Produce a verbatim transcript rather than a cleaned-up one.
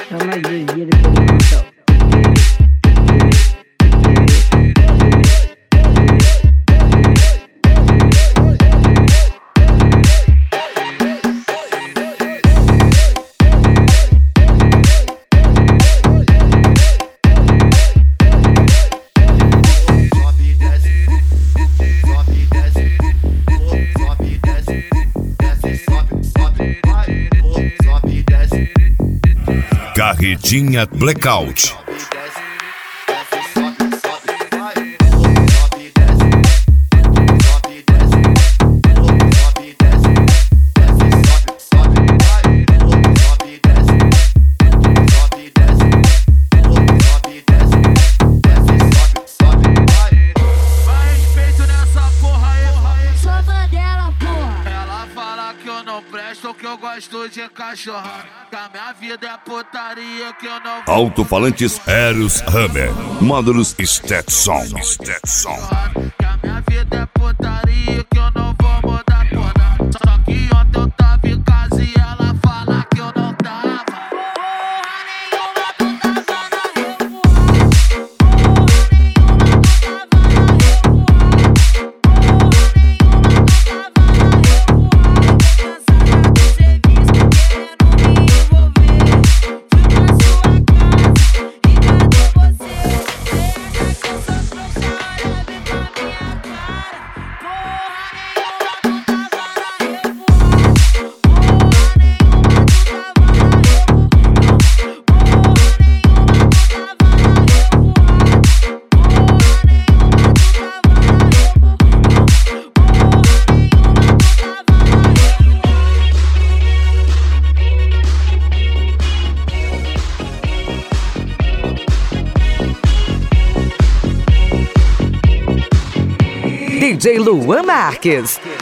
Chama a doideira que eu não sou. Carretinha Blackout. Que eu gosto de cachorrada, que a minha vida é putaria, que eu não. Alto-falantes Eros Hammer, módulos Stetson. Stetson. Que a minha vida é putaria, que eu não vou mudar por nada. Só que ontem eu tava em casa e ela fala que eu não tava. Porra nenhuma, tu tava na revoada. D J Luan Marques.